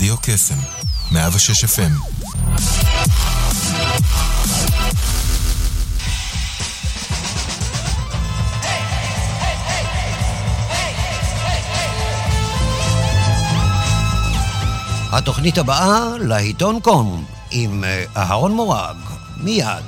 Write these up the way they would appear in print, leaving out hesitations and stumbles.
רדיו קסם 106 FM. התוכנית הבאה לעיתון קום עם אהרון מורג מיד.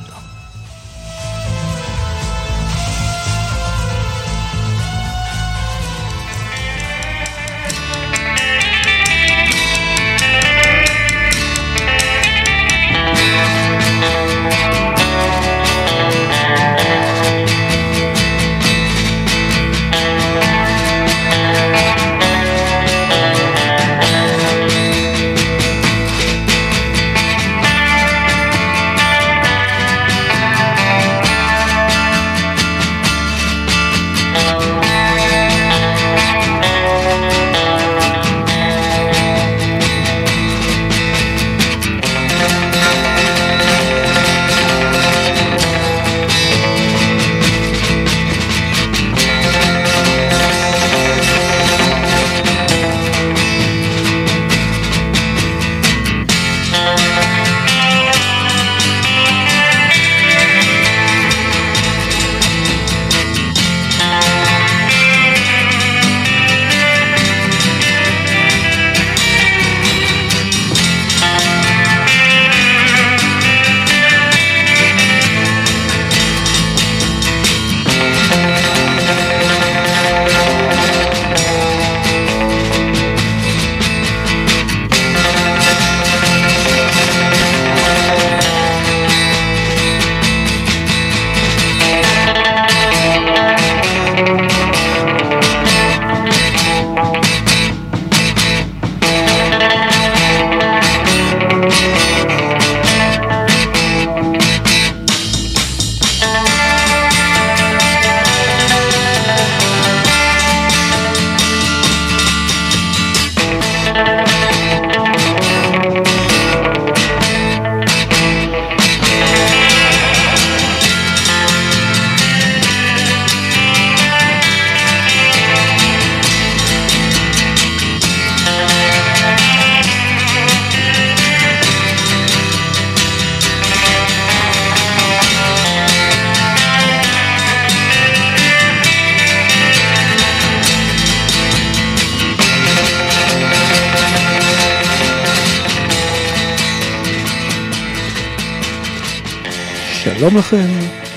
שלום לכם,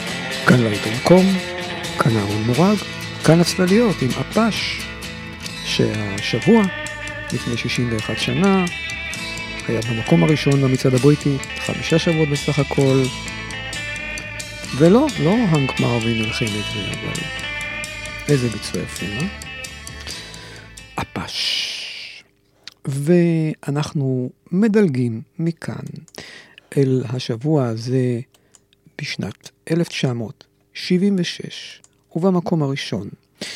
כאן לעיתון קום, כאן אהרון מורג, כאן הצלליות עם אפש, שהשבוע, לפני 61 שנה, היה במקום הראשון במצעד הבריטי, 5 שבועות בסך הכל, ולא הנק מרווין הלחין את זה, אבל איזה ביצוע יפה, אפש. ואנחנו מדלגים מכאן אל השבוע הזה, בשנת 1976, ובמקום הראשון,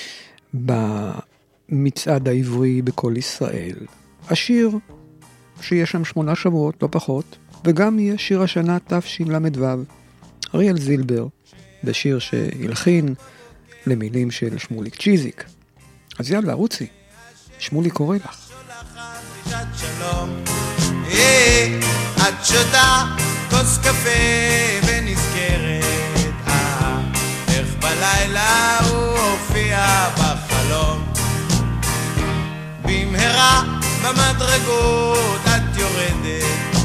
במצעד העברי בכל ישראל, השיר שיש שם 8 שבועות, לא פחות, וגם יהיה שיר השנה תשל"ו, אריאל זילבר, בשיר שהלחין למילים של שמוליק צ'יזיק. אז יאללה, רוצי, שמולי קורא לך. את שותה כוס קפה ונזכרת איך בלילה הוא הופיע בחלום, במהרה במדרגות את יורדת,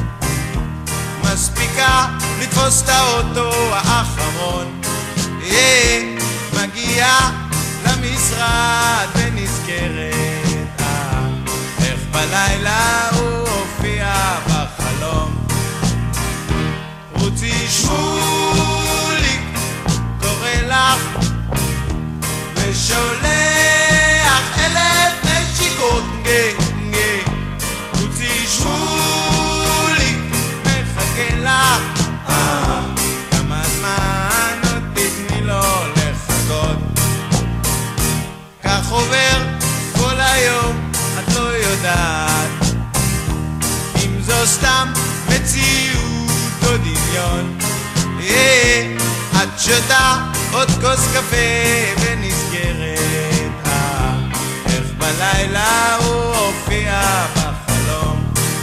מספיקה לתפוס את האוטו האחרון, מגיעה למשרד ונזכרת איך בלילה הוא הופיע בחלום. רוצי שמולי קורא לך ושולח 1000 נשיקות, רוצי שמולי מחכה לך, כמה זמן עוד תתני לו לחכות, כך עובר כל היום, את לא יודעת אם זו סתם מציאות או דמיון. את שותה עוד כוס קפה ונזכרת איך בלילה הוא הופיע בחלום.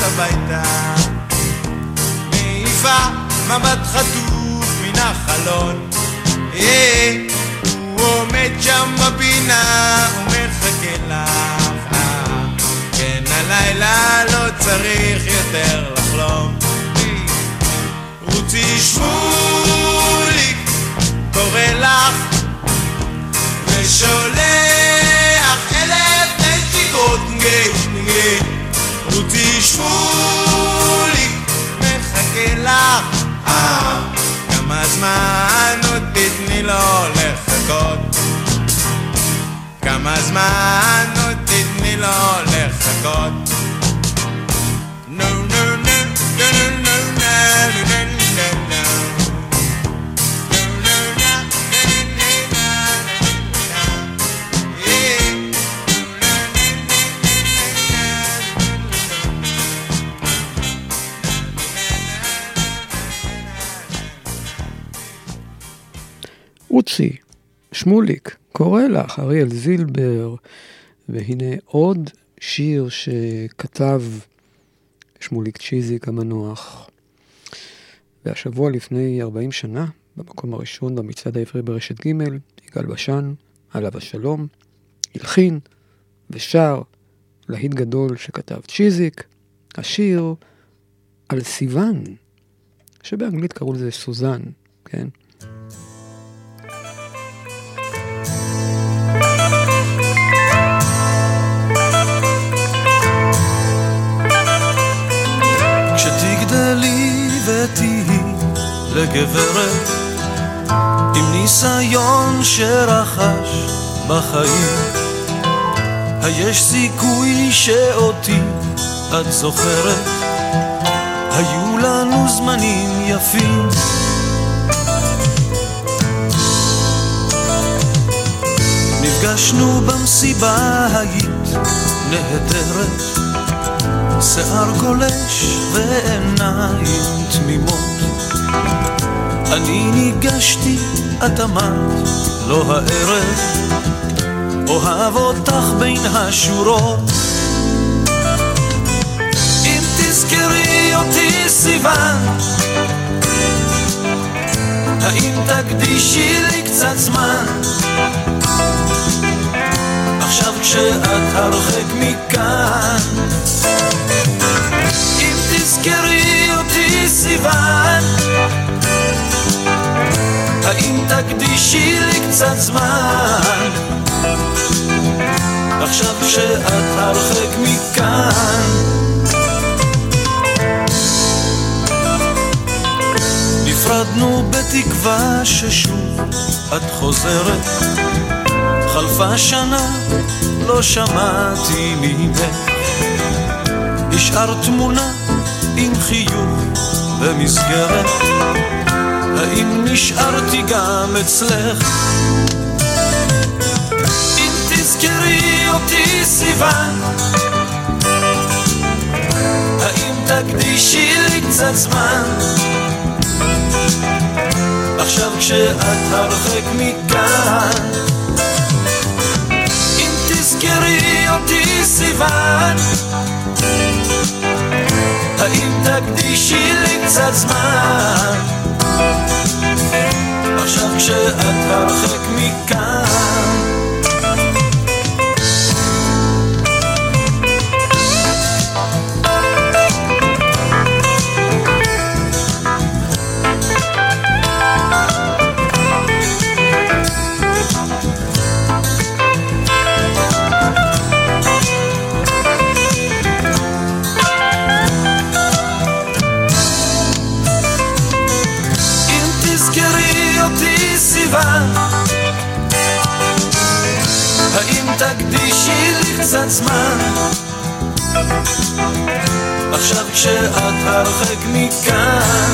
הביתה, מעיפה מבט חטוף מן החלון. הוא עומד שם בפינה ומחכה לך, כן הלילה לא צריך יותר לחלום. רוצי שמוליק קורא לך ושולח 1000 נשיקות. רוצי שמוליק מחכה לך, כמה זמן עוד תתני לו לחכות, כמה זמן עוד תתני לו לחכות. No, no, no, no, no, no, no, no. רוצי, שמוליק, קורא לך, אריאל זילבר, והנה עוד שיר שכתב שמוליק צ'יזיק המנוח. והשבוע לפני 40 שנה, במקום הראשון במצעד העברי ברשת ג', יגאל בשן, עליו השלום, הלחין ושר להיט גדול שכתב צ'יזיק, השיר על סיוון, שבאנגלית קראו לזה סוזן, כן? כשתגדלי ותהי לגברת עם ניסיון שרחש בחיים, היש סיכוי שאותי את זוכרת, היו לנו זמנים יפים. נפגשנו במסיבה, היית נהדרת, שיער גולש ועיניים תמימות. אני ניגשתי, את אמרת, לא הערב, אוהב אותך בין השורות. אם תזכרי אותי סיוון, האם תקדישי לי קצת זמן, עכשיו כשאת הרחק מכאן. אם תזכרי אותי סיוון, האם תקדישי לי קצת זמן, עכשיו כשאת הרחק מכאן. נפרדנו בתקווה ששוב את חוזרת, חלפה שנה לא שמעתי ממך, השאר תמונה עם חיוך במסגרת, האם נשארתי גם אצלך? אם תזכרי אותי סיוון, האם תקדישי לי קצת זמן, עכשיו כשאת הרחק מכאן. אם תזכרי אותי סיוון, האם תקדישי לי קצת זמן, עכשיו כשאת הרחק מכאן. האם תקדישי לי קצת זמן, עכשיו כשאת הרחק מכאן.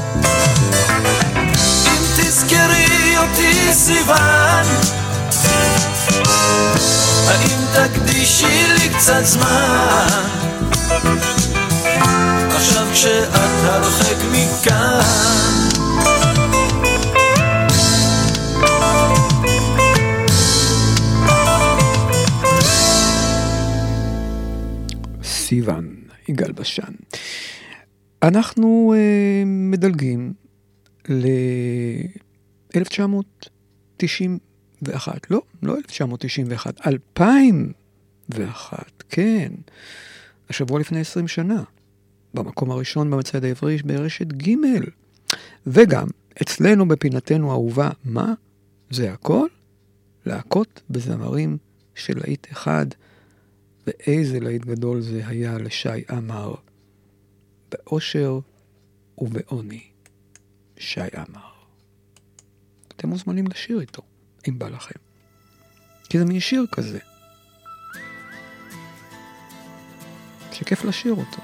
אם תזכרי אותי סיוון, האם תקדישי לי קצת זמן, עכשיו כשאת הרחק מכאן. סיוון, יגאל בשן. אנחנו מדלגים ל-1991, לא 1991, 2001, כן, השבוע לפני 20 שנה, במקום הראשון במצעד העברי ברשת ג', וגם אצלנו בפינתנו האהובה, מה? זה הכל? להקות בזמרים של להיט אחד, ואיזה להיט גדול זה היה לשי עמר, באושר ובעוני, שי עמר. אתם מוזמנים לשיר איתו, אם בא לכם. כי זה מין שיר כזה, שכיף לשיר אותו.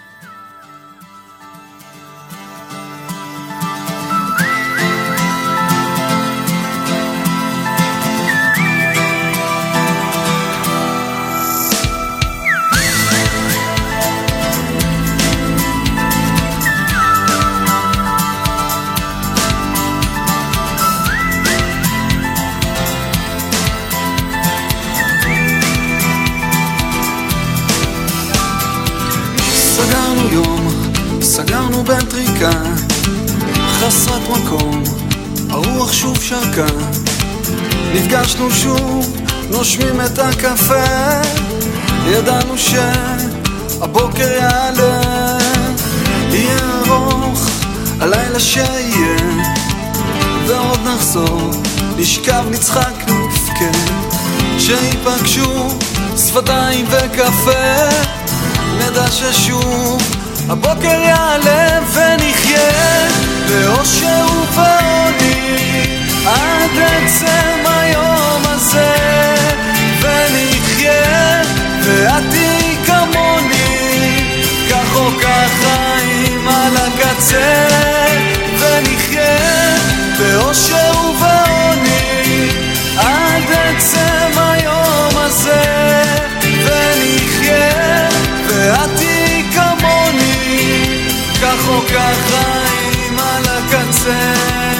סגרנו בנטריקה חסרת מקום, הרוח שוב שרקה, נפגשנו שוב, נושמים את הקפה, ידענו שהבוקר יעלה, יהיה ארוך הלילה שיהיה, ועוד נחזור, נשכב נצחק נפקה, שיפגשו שפתיים וקפה, נדע ששוב הבוקר יעלה ונחיה באושר ובעוני עד עצם היום הזה, ונחיה ואת תהי כמוני, כך או כך חיים על הקצה, ונחיה באושר ובעוני עד עצם היום הזה, ונחיה ואת תהי כמוני, כך או כך חיים על הקצה.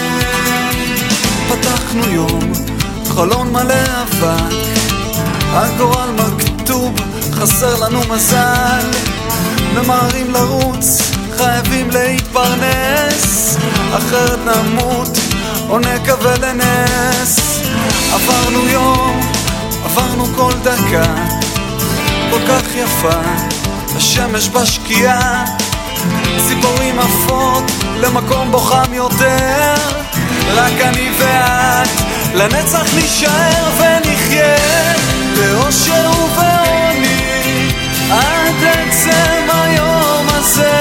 פתחנו יום, חלון מלא אבק, הגורל מכתוב, חסר לנו מזל, ממהרים לרוץ, חייבים להתפרנס, אחרת נמות או נקווה לנס. עברנו יום, עברנו כל דקה, כל כך יפה, השמש בשקיעה, ציפורים עפות למקום בו חם יותר, רק אני ואת לנצח נשאר ונחיה באושר ובעוני עד עצם היום הזה,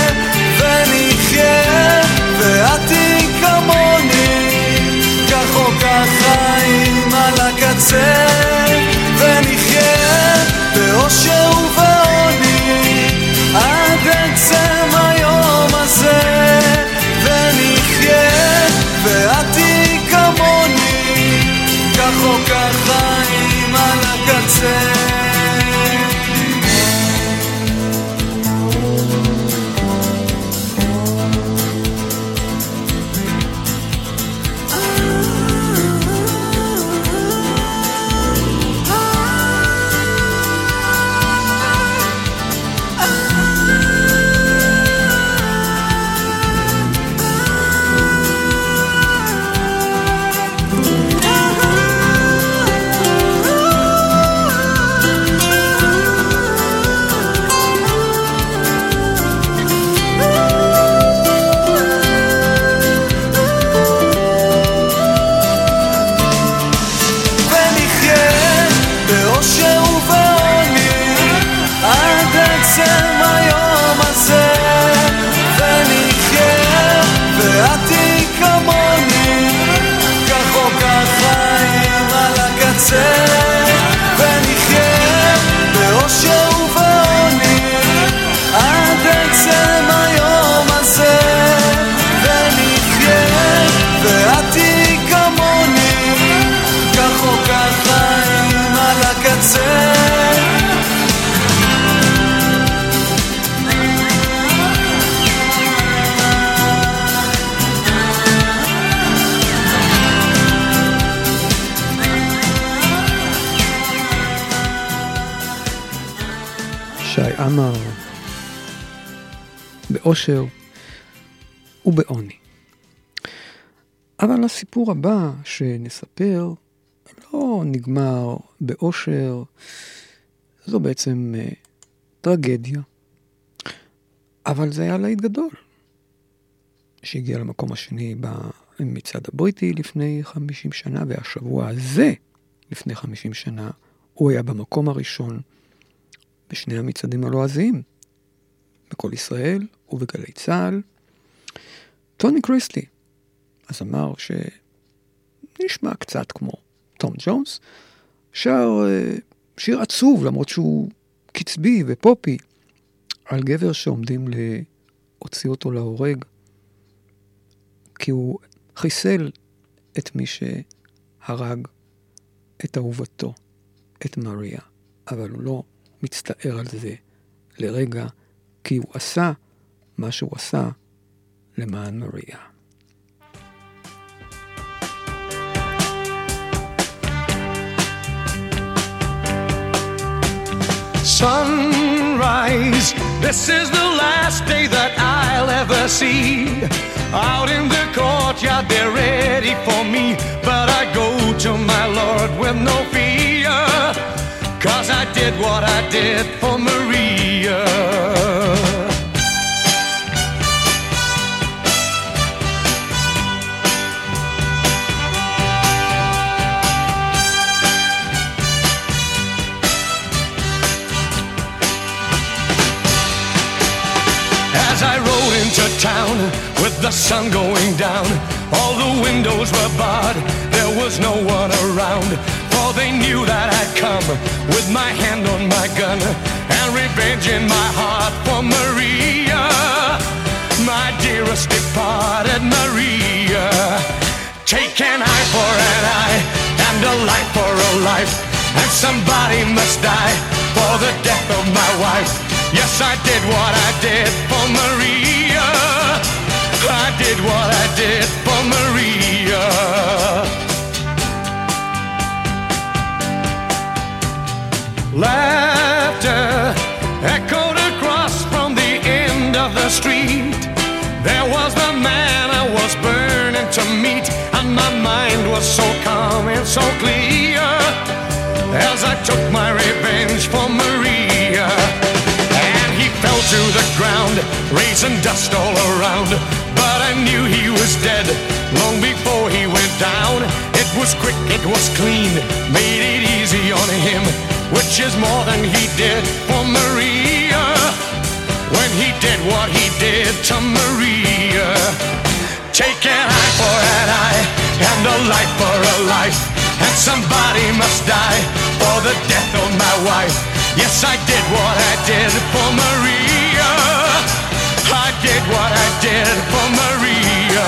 ונחיה ואת תהי כמוני, כך או כך חיים על הקצה, ונחיה באושר ובעוני עד עצם היום הזה, ונחיה ואת תהי כמוני, כך או כך חיים על הקצה. באושר ובעוני. אבל הסיפור הבא שנספר לא נגמר באושר, זו בעצם טרגדיה. אבל זה היה להיט גדול, שהגיע למקום השני במצעד הבריטי לפני 50 שנה, והשבוע הזה, לפני 50 שנה, הוא היה במקום הראשון בשני המצעדים הלועזיים, בכל ישראל ובגלי צהל. טוני קריסטלי, אז אמר שנשמע קצת כמו טום ג'ונס, שר שיר עצוב, למרות שהוא קצבי ופופי, על גבר שעומדים להוציא אותו להורג, כי הוא חיסל את מי שהרג את אהובתו, את מריה, אבל הוא לא מצטער על זה לרגע, כי הוא עשה מה שהוא עשה למען מריה. Sunrise, this is the last day that I'll ever see. Out in the courtyard, they're ready for me, but I go to my Lord with no fear, 'cause I did what I did for Maria. As I rode into town with the sun going down, all the windows were barred, there was no one around, for they knew that I'd come with my hand on my gun and revenge in my heart for Maria, my dearest departed Maria. Take an eye for an eye and a life for a life, and somebody must die for the death of my wife. Yes, I did what I did for Maria. I did what I did for Maria. Laughter echoed across from the end of the street. There was the man I was burning to meet, and my mind was so calm and so clear as I took my revenge for Maria. Fell to the ground, raising dust all around, but I knew he was dead long before he went down. It was quick, it was clean, made it easy on him, which is more than he did for Maria, when he did what he did to Maria. Take an eye for an eye and a life for a life, and somebody must die for the death of my wife. Yes, I did what I did for Maria. I did what I did for Maria.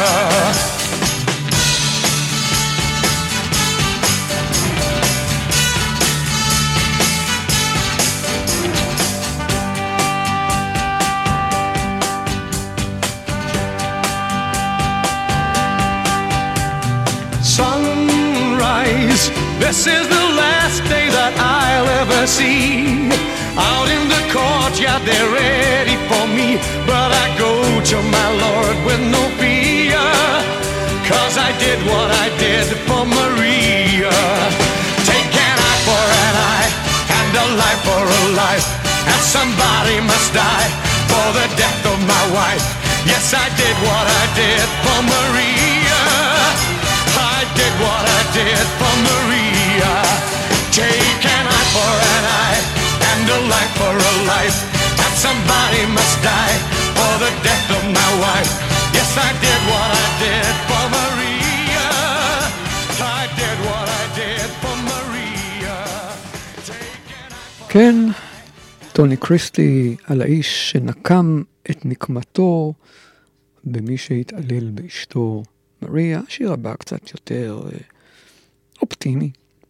Sunrise, this is the last day that I'll ever see. Out in the courtyard, they're ready for me, but I go to my Lord with no fear, 'cause I did what I did for Maria. Take an eye for an eye and a life for a life, and somebody must die for the death of my wife. Yes, I did what I did for Maria. I did what I did for Maria. Take an eye for an eye and a life for a life, and somebody must die for the death of my wife. Yes, I did what I did for Maria. I did what I did for Maria. כן, טוני קריסטלי על האיש שנקם את נקמתו במי שהתעלל באשתו מריה. השיר הבא קצת יותר אופטימי.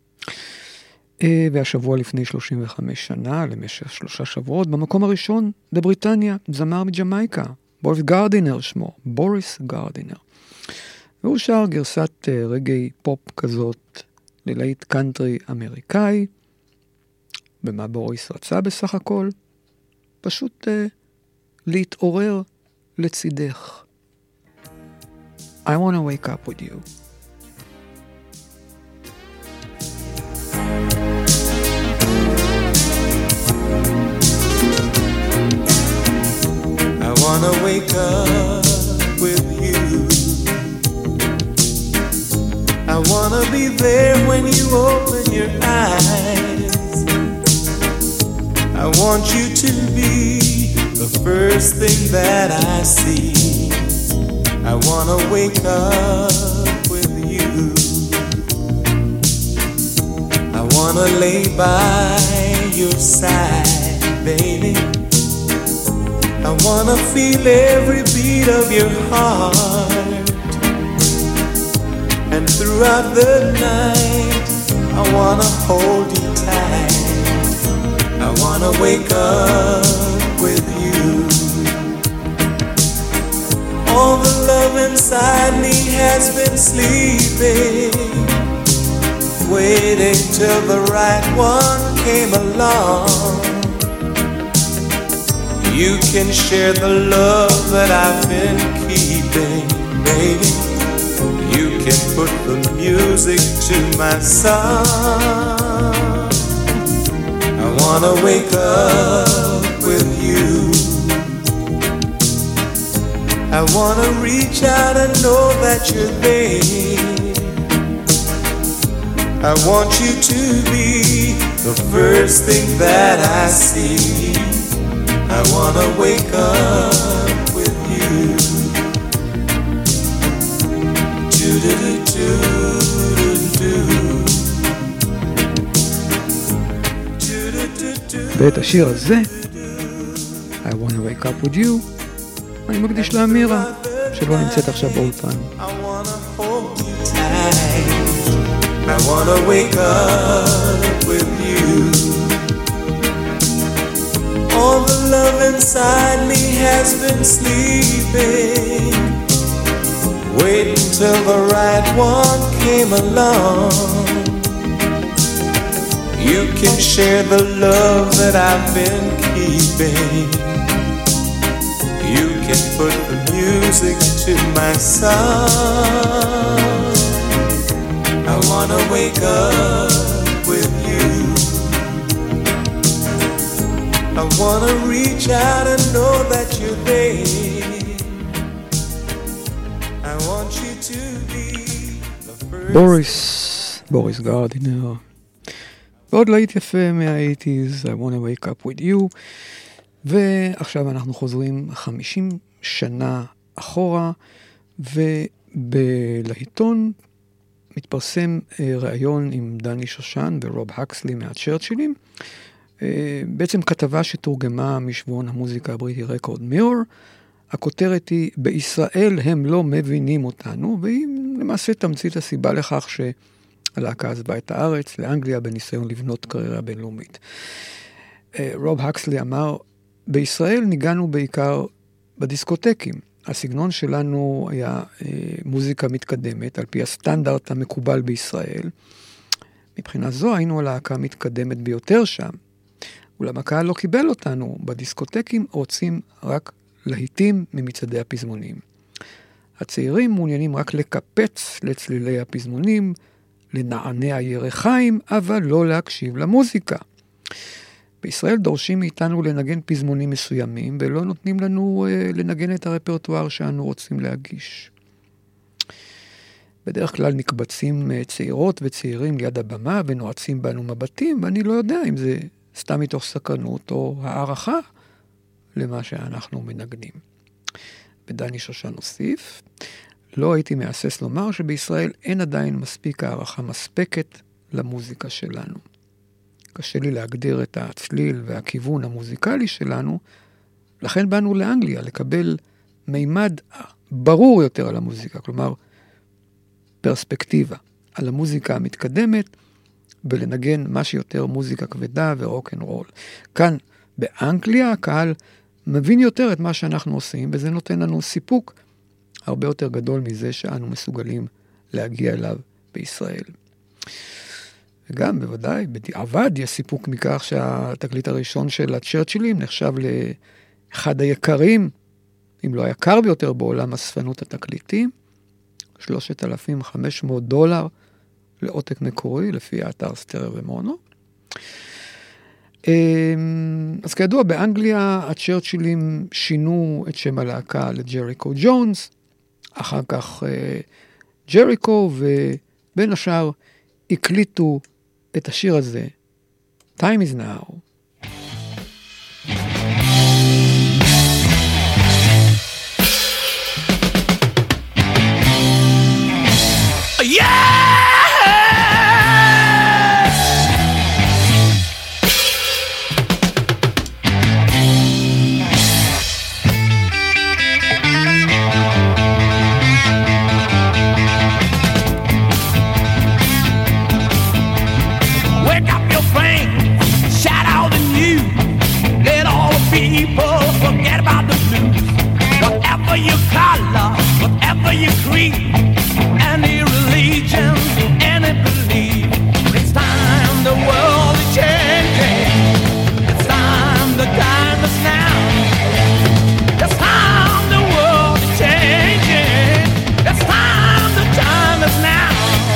והשבוע לפני 35 שנה, למשך 3 שבועות, במקום הראשון בבריטניה, זמר מג'מייקה, בוריס גרדינר שמו, בוריס גרדינר. והוא שר גרסת רגעי פופ כזאת ללהיט קאנטרי אמריקאי. במה בוריס רצה בסך הכל? פשוט להתעורר לצידך. I want to wake up with you. I want to wake up with you. I want to be there when you open your eyes. I want you to be the first thing that I see. I want to wake up with you. I want to lay by your side, baby. I want to feel every beat of your heart. And throughout the night, I want to hold you tight. I want to wake up with you. All the love inside me has been sleeping, waiting till the right one came along. You can share the love that I've been keeping, baby. You can put the music to my song. I wanna wake up with you. I wanna reach out and know that you're there. I want you to be the first thing that I see. I wanna wake up with you. ואת השיר הזה, I want to wake up with you, אני מקדיש לאמירה, שלא נמצאת עכשיו באולפן. I wanna wake up with you. All the love inside me has been sleeping, waiting till the right one came along. You can share the love that I've been keeping. You can put the music to my song. I wanna wake up with you. I wanna reach out and know that you're there. I want you to be the first. בוריס גרדינר. ועוד להיט יפה מה-80s, I want to wake up with you. ועכשיו אנחנו חוזרים 50 שנה אחורה, ובלהיטון מתפרסם ראיון עם דני שושן ורוב הקסלי מהצ'רצ'ילים, בעצם כתבה שתורגמה משבועון המוזיקה הבריטי רקורד מירור. הכותרת היא, בישראל הם לא מבינים אותנו, והיא למעשה תמצית הסיבה לכך שהלהקה עזבה את הארץ לאנגליה בניסיון לבנות קריירה בינלאומית. רוב הקסלי אמר, בישראל ניגענו בעיקר בדיסקוטקים. הסגנון שלנו היה מוזיקה מתקדמת, על פי הסטנדרט המקובל בישראל. מבחינה זו היינו הלהקה מתקדמת ביותר שם. אולם הקהל לא קיבל אותנו. בדיסקוטקים רוצים רק להיטים ממצעדי הפזמונים. הצעירים מעוניינים רק לקפץ לצלילי הפזמונים, לנענע ירחיים, אבל לא להקשיב למוזיקה. בישראל דורשים מאיתנו לנגן פזמונים מסוימים, ולא נותנים לנו לנגן את הרפרטואר שאנו רוצים להגיש. בדרך כלל נקבצים צעירות וצעירים ליד הבמה, ונועצים בנו מבטים, ואני לא יודע אם זה סתם מתוך סקרנות או הערכה למה שאנחנו מנגנים. ודני שושן הוסיף, לא הייתי מהסס לומר שבישראל אין עדיין מספיק הערכה מספקת למוזיקה שלנו. קשה לי להגדיר את הצליל והכיוון המוזיקלי שלנו, לכן באנו לאנגליה לקבל מימד ברור יותר על המוזיקה, כלומר פרספקטיבה על המוזיקה המתקדמת, ולנגן מה שיותר מוזיקה כבדה ורוק אנד רול. כאן באנגליה הקהל מבין יותר את מה שאנחנו עושים, וזה נותן לנו סיפוק הרבה יותר גדול מזה שאנו מסוגלים להגיע אליו בישראל. וגם בוודאי, בדיעבד יש סיפוק מכך שהתקליט הראשון של הצ'רצ'ילים נחשב לאחד היקרים אם לא היקר ביותר בעולם הספנות התקליטים, $3,500 לעותק מקורי, לפי האתר סטריאו ומונו. אז כידוע, באנגליה הצ'רצ'ילים שינו את שם הלהקה לג'ריקו ג'ונס, אחר כך ג'ריקו, ובין השאר הקליטו את השיר הזה, Time is Now. Your color, whatever your creed, any religion, any belief, it's time the world is changing. It's time the time is now. It's time the world is changing. It's time the time is now.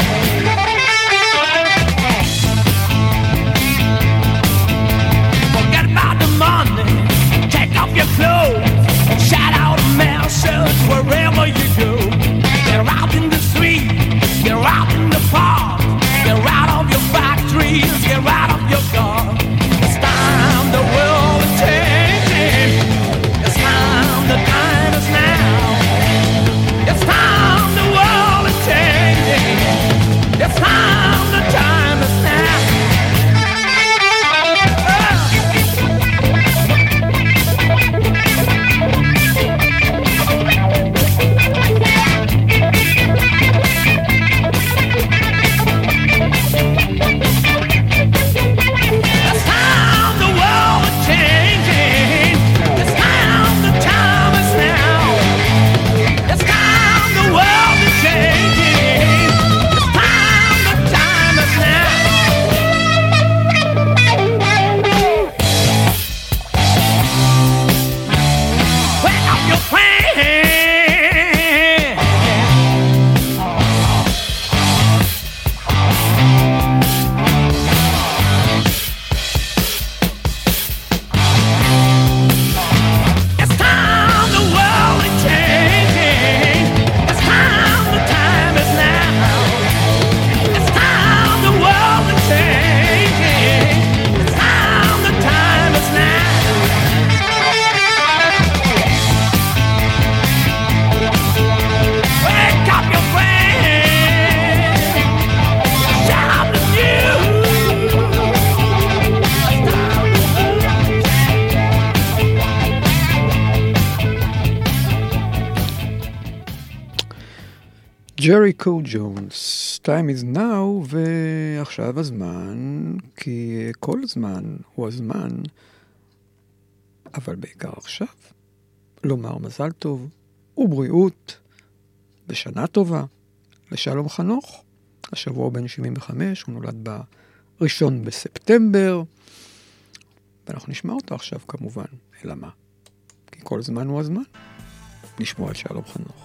Forget about the money, take off your clothes. Shout out message wherever you go. They're out in the street, they're out in the park, they're out of your factories, they're out of your car. It's time the world is changing. It's time the time is now. It's time the world is changing. It's time the time is now. ג'ריקו ג'ונס, Time is Now, ועכשיו הזמן, כי כל זמן הוא הזמן, אבל בעיקר עכשיו, לומר מזל טוב ובריאות בשנה טובה לשלום חנוך. השבוע הוא בן 75, הוא נולד ב1 בספטמבר, ואנחנו נשמע אותו עכשיו כמובן, אלא מה? כי כל זמן הוא הזמן, נשמע את שלום חנוך.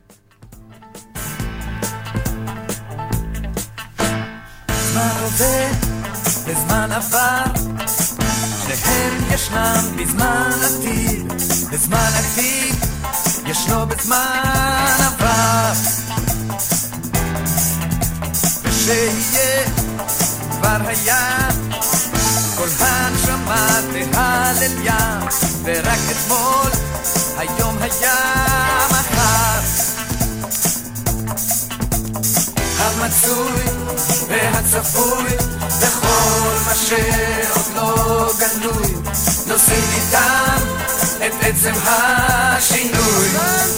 זמן עובר בזמן עבר, שניהם ישנם בזמן עתיד, בזמן עתיד ישנו בזמן עבר, ושיהיה כבר היה כל הנשמה תהלליה, ורק אתמול היום היה מחר, המצוי והצפוי בכל מה שעוד לא גלוי, נושאים איתם את עצם השינוי.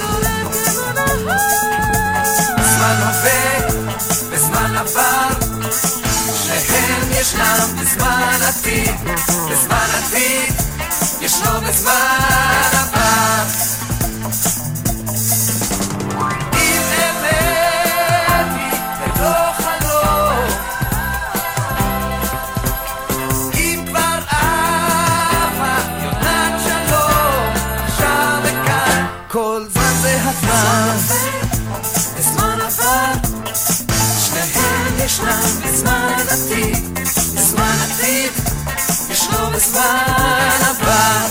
זמן הווה וזמן עבר, שניהם ישנם בזמן עתיד, בזמן עתיד ישנו בזמן עבר. כל זמן זה הזמן, בזמן עבר, שניהם ישנם בזמן עתיד, בזמן עתיד, ישנו בזמן עבר.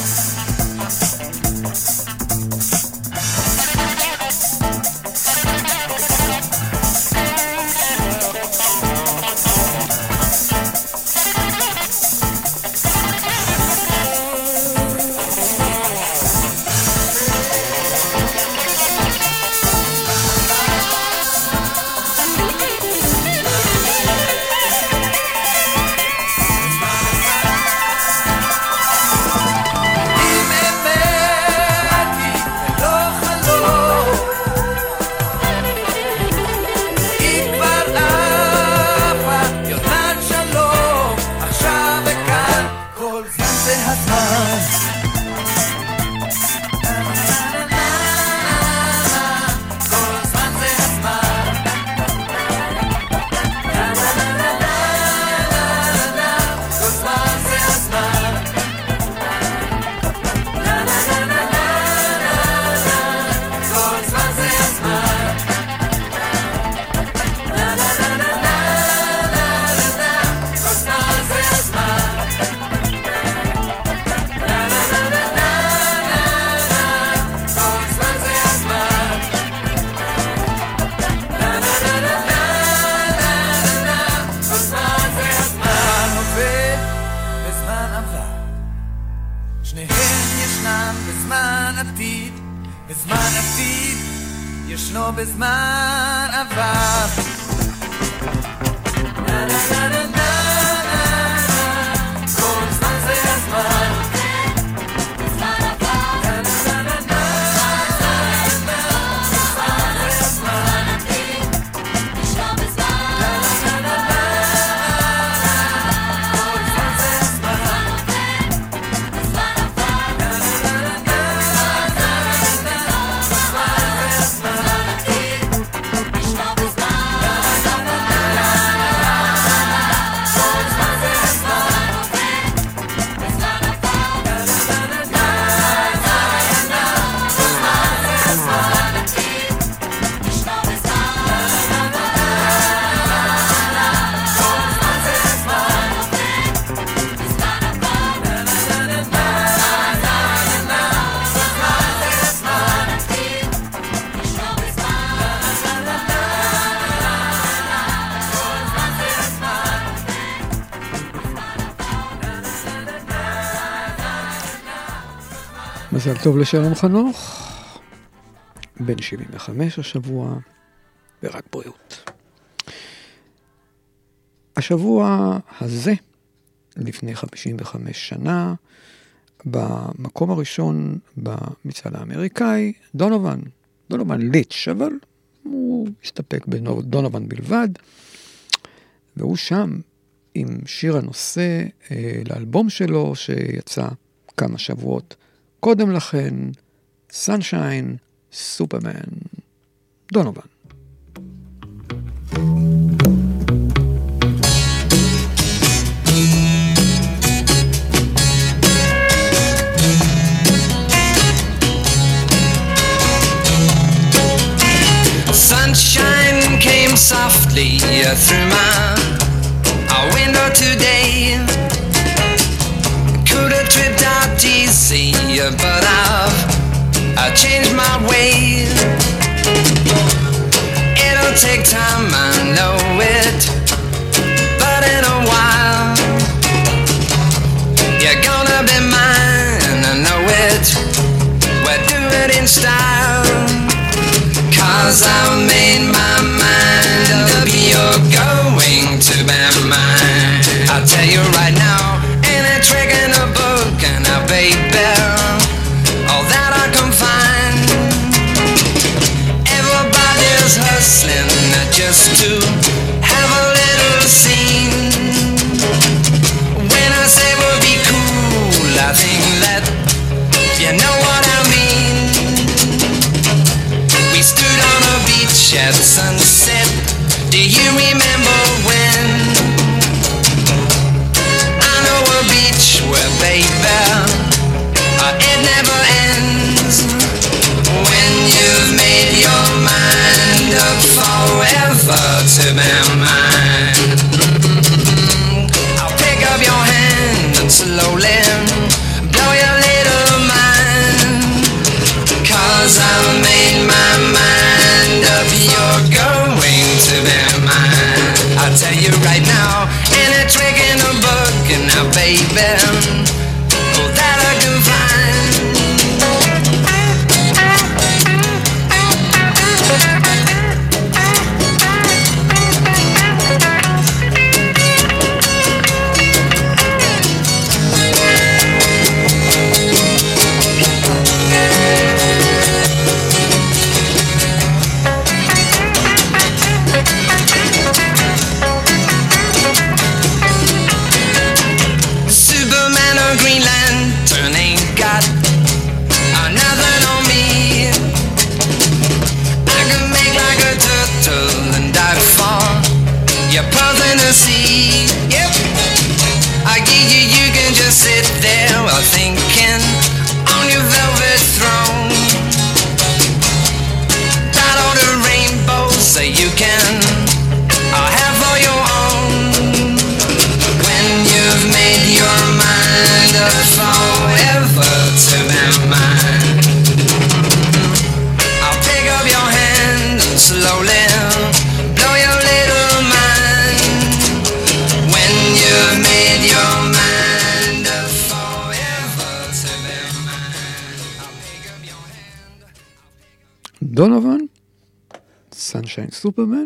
מזל טוב לשלום חנוך, בן 75 השבוע, ורק בריאות. השבוע הזה, לפני 55 שנה, במקום הראשון במצעד האמריקאי, דונובן ליץ', אבל הוא הסתפק בדונובן בלבד, והוא שם עם שיר הנושא לאלבום שלו שיצא כמה שבועות קודם לכן, Sunshine Superman, דונובן. Sunshine came softly through my window today. Could have tripped out easy, but I've changed my ways. It'll take time, I know it, but in a while you're gonna be mine, I know it. We'll do it in style, 'cause I've made my mind up. You're going to be mine. I'll tell you right now, ain't a trick in a book, and a baby, all that I can find. Everybody's hustling just to have a little scene. When I say we'll be cool, I think that you know what I mean. We stood on a beach at sunset. Do you remember when? I know a beach where, baby, it never ends. When be mine. I'll pick up your hand and slowly blow your little mind. 'Cause I've made my mind up, you're going to be mine. I'll tell you right now, any trick in the book, and now baby, oh that I can find. See, yep. I give you, you can just sit there while thinking on your velvet throne. That all the rainbows so you can have for your own. When you've made your mind up forever to be mine, I'll pick up your hand and slowly blow your little mind. You've made your mind up forever to be mine. I'll pick up your hand. דונובן, סנשיין סופרמן,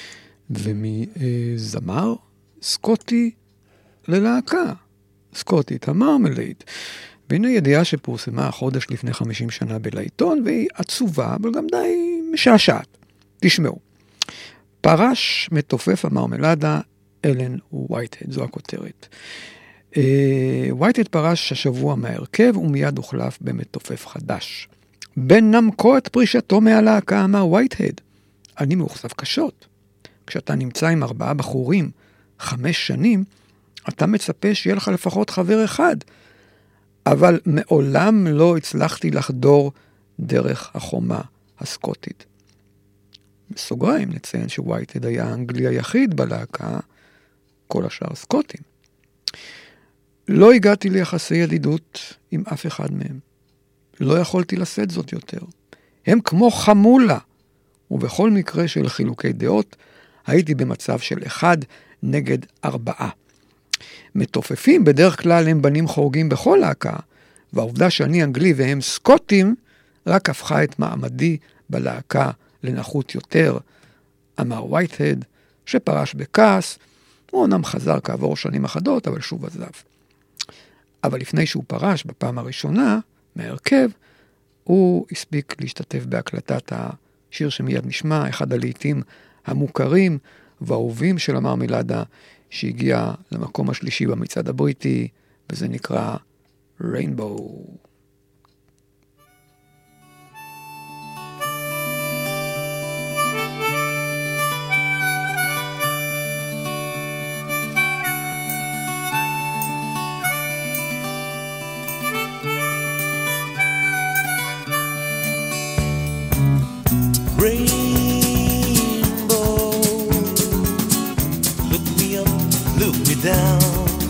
ומזמר סקוטי ללהקה, סקוטית המרמלייד. והנה ידיעה שפורסמה החודש לפני 50 שנה בלעיתון, והיא עצובה, אבל גם די משעשעת. תשמעו, פרש מתופף המרמלדה אלן ווייטהד, זו הכותרת. ווייטהד פרש השבוע מהרכב ומיד הוחלף במתופף חדש. בן נמקו את פרישתו מהלהקה, אמר ווייטהד. אני מאוכזב קשות. כשאתה נמצא עם 4 בחורים 5 שנים, אתה מצפה שיהיה לך לפחות חבר אחד. אבל מעולם לא הצלחתי לחדור דרך החומה הסקוטית. בסוגריים נציין שווייטהד היה האנגלי היחיד בלהקה, כל השאר סקוטים. לא הגעתי ליחסי ידידות עם אף אחד מהם. לא יכולתי לשאת זאת יותר. הם כמו חמולה, ובכל מקרה של חילוקי דעות, הייתי במצב של 1 נגד 4. מתופפים בדרך כלל הם בנים חורגים בכל להקה, והעובדה שאני אנגלי והם סקוטים, רק הפכה את מעמדי בלהקה לנחות יותר, אמר ווייטהד, שפרש בכעס, הוא אומנם חזר כעבור שנים אחדות, אבל שוב עזב. אבל לפני שהוא פרש בפעם הראשונה מהרכב, הוא הספיק להשתתף בהקלטת השיר שמיד נשמע, אחד הלעיתים המוכרים והאהובים של המרמלדה, שהגיע למקום השלישי במצעד הבריטי, וזה נקרא ריינבואו. Down,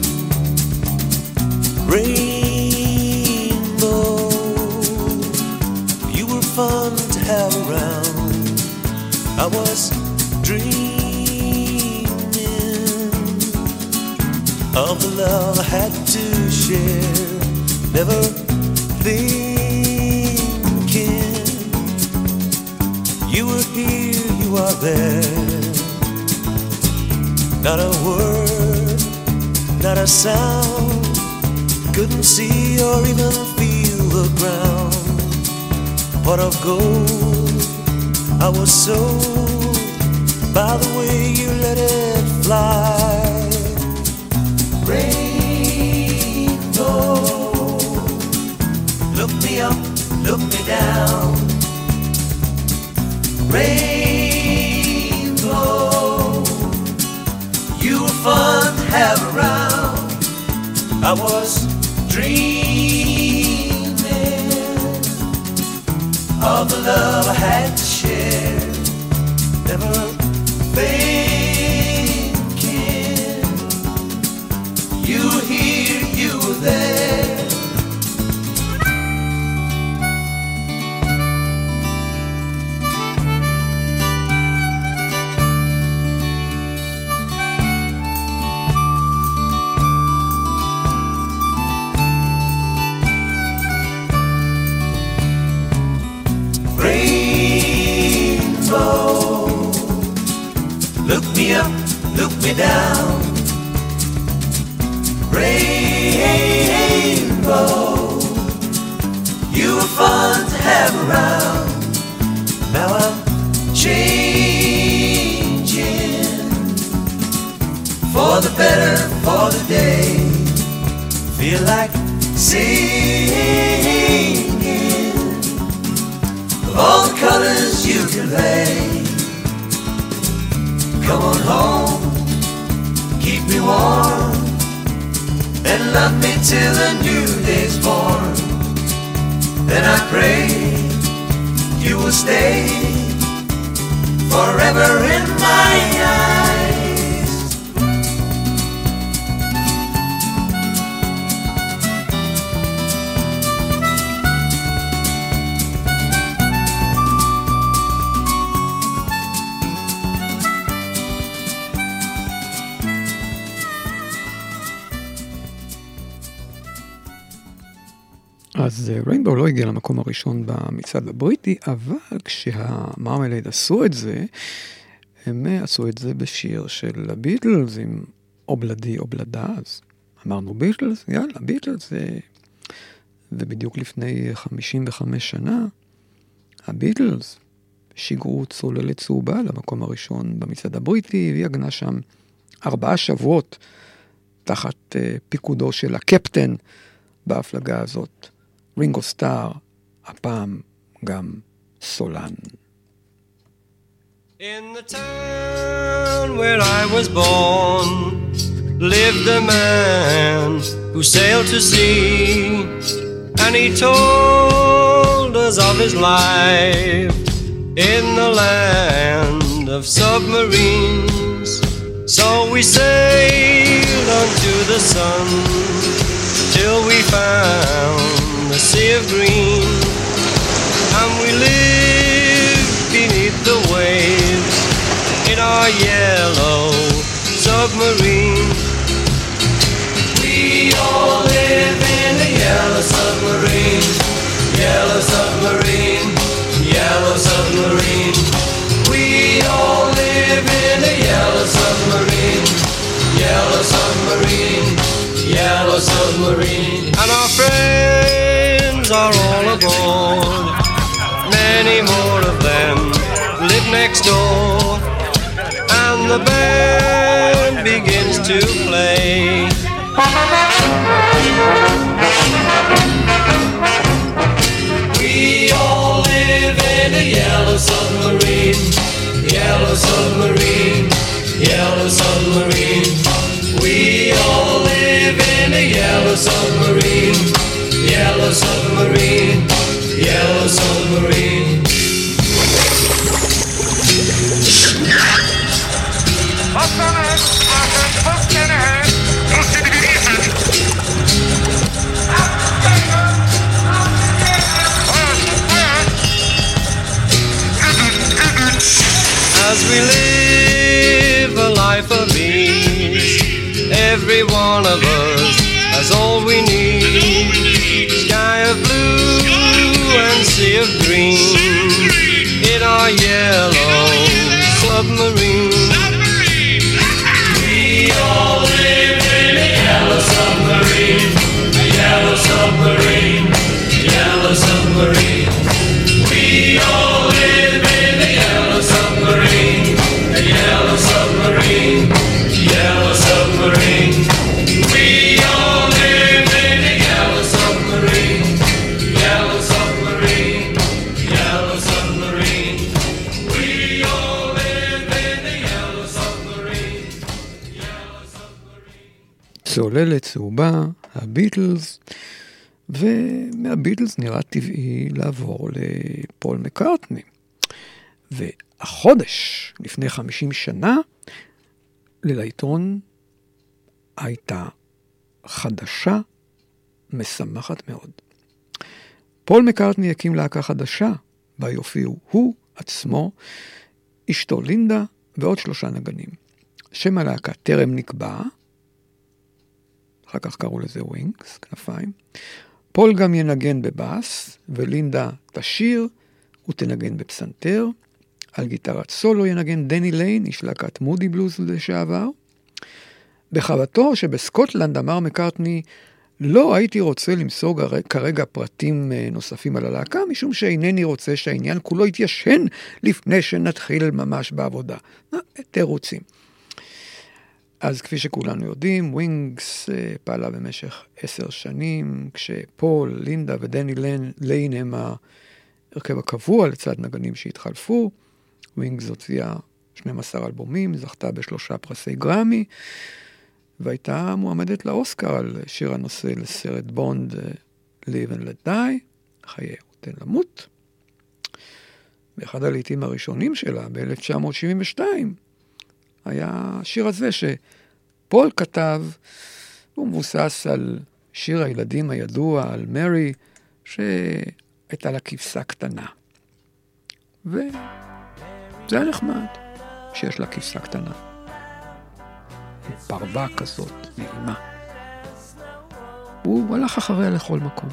rainbow, you were fun to have around. I was dreaming of the love I had to share, never thinking you were here, you are there. Not a word, not a sound, couldn't see or even feel the ground. Pot of gold, I was sold by the way you let it fly. Rainbow, look me up, look me down. Rainbow, you were fun to have around. I was dreaming of the love I had to share, never fade. there. Look me up, look me down. Rainbow, you were fun to have around. Now I'm changing for the better, for the day. Feel like singing of all the colors you convey. Come on home, keep me warm, and love me till the new day's born. Then I pray you will stay forever in my eyes. אז ריינבואו לא הגיע למקום הראשון במצעד הבריטי, אבל כשהמרמלייד עשו את זה, הם עשו את זה בשיר של הביטלס עם אובלדי אובלדה, אז אמרנו ביטלס, יאללה, ביטלס, ובדיוק לפני 55 שנה, הביטלס שיגרו צוללת צהובה למקום הראשון במצעד הבריטי, והיא הגנה שם 4 שבועות תחת פיקודו של הקפטן בהפלגה הזאת. רינגו סטאר, הפעם גם סולן. In the town where I was born lived a man who sailed to sea, and he told us of his life in the land of submarines. So we sailed unto the sun till we found the sea of green, and we lived beneath the waves in our yellow submarine. We all live in a yellow submarine, yellow submarine, yellow submarine. We all live in a yellow submarine, yellow submarine, yellow submarine. And our friends are all aboard, many more of them live next door, and the band begins to play. We all live in a yellow submarine, yellow submarine, yellow submarine. We all live in a yellow submarine, yellow submarine, yellow submarine. As we live a life of ease, every one of us has all we need. Sky of blue and sea of green in our yellow submarine. We all live in a yellow submarine, a yellow submarine, yellow submarine. We all live in a yellow submarine, a yellow submarine, yellow submarine. We all live in a yellow submarine, yellow submarine, yellow submarine. We all live in a yellow submarine, yellow submarine. צוללת צהובה, הביטלס, ומהביטלס נראה טבעי לעבור לפול מקארטני. והחודש, לפני 50 שנה, ללעיתון הייתה חדשה משמחת מאוד. פול מקרטני הקים להקה חדשה, בה יופיעו הוא עצמו, אשתו לינדה ועוד 3 נגנים. שם הלהקה טרם נקבע, אחר כך קראו לזה ווינגס, כנפיים. פול גם ינגן בבאס, ולינדה תשיר ותנגן בפסנתר. על גיטרת סולו ינגן דני ליין, איש להקת מודי בלוז לשעבר. בחוותו שבסקוטלנד אמר מקרטני, לא הייתי רוצה למסור כרגע פרטים נוספים על הלהקה, משום שאינני רוצה שהעניין כולו יתיישן לפני שנתחיל ממש בעבודה. תירוצים. אז כפי שכולנו יודעים, ווינגס פעלה במשך 10 שנים, כשפול, לינדה ודני ליין הם ההרכב הקבוע לצד נגנים שהתחלפו. ווינגס הוציאה 12 אלבומים, זכתה ב3 פרסי גרמי, והייתה מועמדת לאוסקר על שיר הנושא לסרט בונד Live and Let Die, חיי ותן למות. באחד הלעיתים הראשונים שלה, ב-1972, היה השיר הזה שפול כתב, הוא מבוסס על שיר הילדים הידוע, על מרי, שהייתה לה כבשה קטנה. וזה היה נחמד, שיש לה כבשה קטנה. פרווה כזאת, נעימה. הוא הלך אחריה לכל מקום.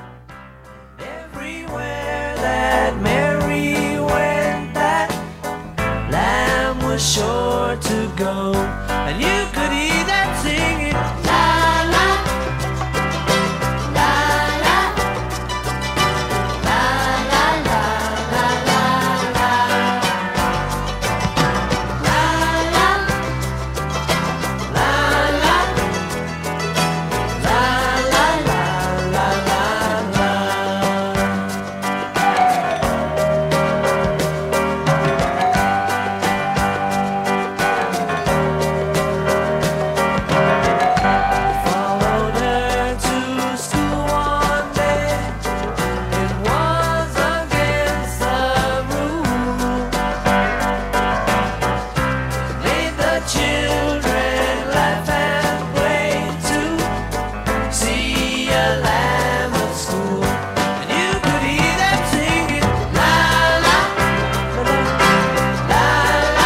Everywhere that Mary went, that lamb was sure to go, and you could hear that singing, la la, la la, la la la la la la, la la, la la, la la la la Followed her to school one day. It was against the rule. Made the children laugh and play to see a lamb at school. And you could hear them singing, la la, la la, la la,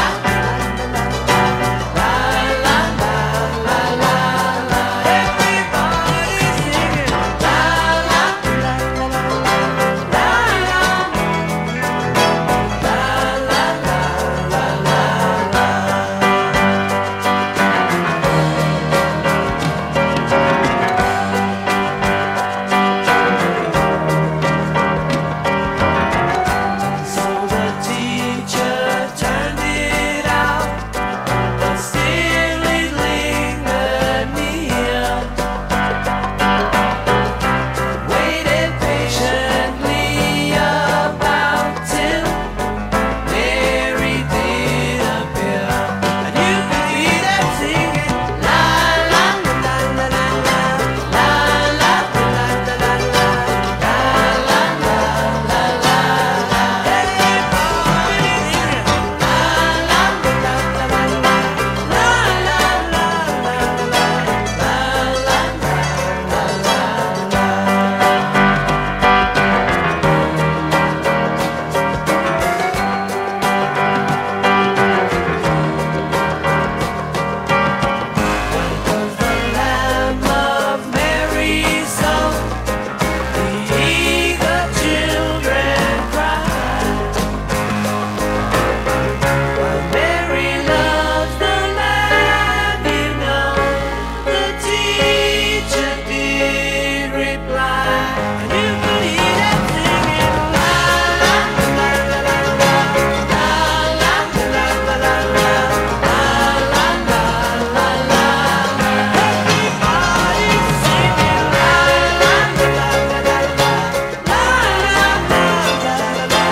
la la la la. Everybody singing, la la, la la, la la, So the teacher turned it out, but still it lingered near. Waited patiently about till Mary did appear, and you could hear them singing, la la la la la la, la la la la la la, la la la la la. Everybody singing, la la la la la la, la la la Was the Lamb of Mary's song, the eager children cried. While Mary loves the Lamb, you know, the teacher did reply. And you could hear them singing, la la la la la la, la la la la la la, la la la la la. Everybody singing, la la la la la la, la la la la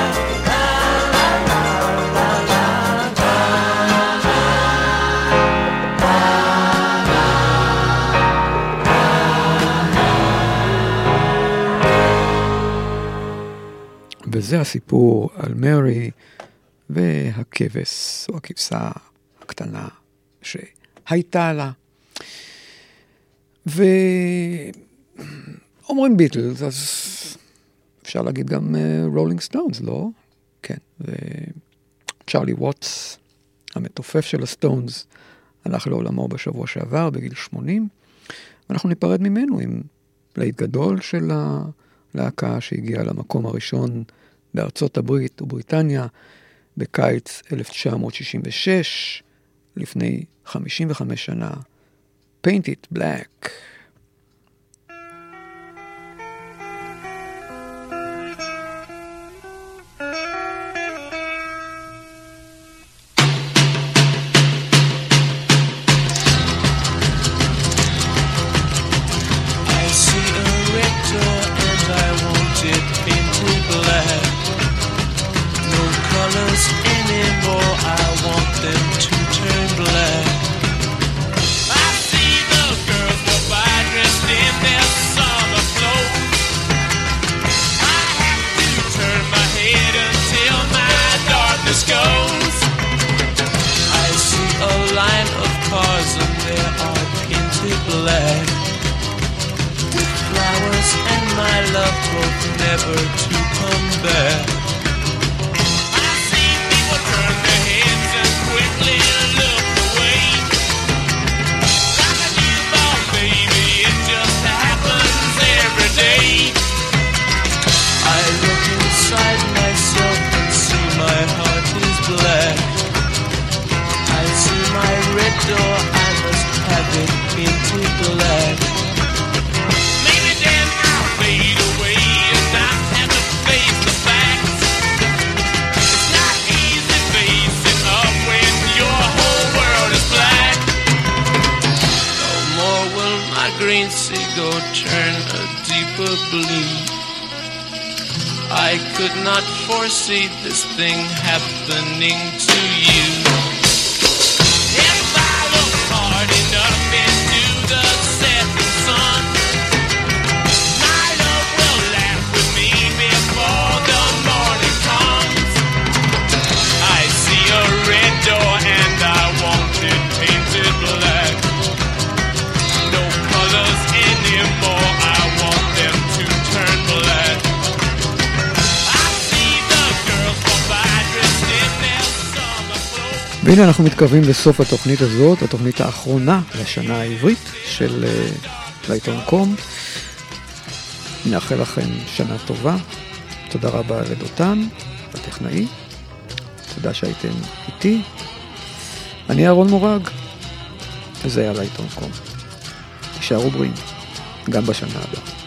וזה הסיפור על מרי והכבש, או הכבשה הקטנה שהייתה לה. אומרים ביטלס, אז אפשר להגיד גם רולינג סטונס, לא? כן, וצ'רלי ווטס, המתופף של הסטונס, הלך לעולמו בשבוע שעבר, בגיל 80, ואנחנו ניפרד ממנו עם להיט גדול של הלהקה שהגיעה למקום הראשון בארצות הברית ובריטניה, בקיץ 1966, לפני 55 שנה, Paint It Black. I could not foresee this thing happening to you. If I look hard enough into the setting sun, my love will laugh with me before the morning comes. I see a red door and I want it painted black. No colors anymore, I want them to turn black. והנה אנחנו מתקרבים לסוף התוכנית הזאת, התוכנית האחרונה לשנה העברית של לעיתון קום. נאחל לכם שנה טובה. תודה רבה לדותן, הטכנאי. תודה שהייתם איתי. אני אהרון מורג. זה היה לעיתון קום. תישארו בריאים, גם בשנה הבאה.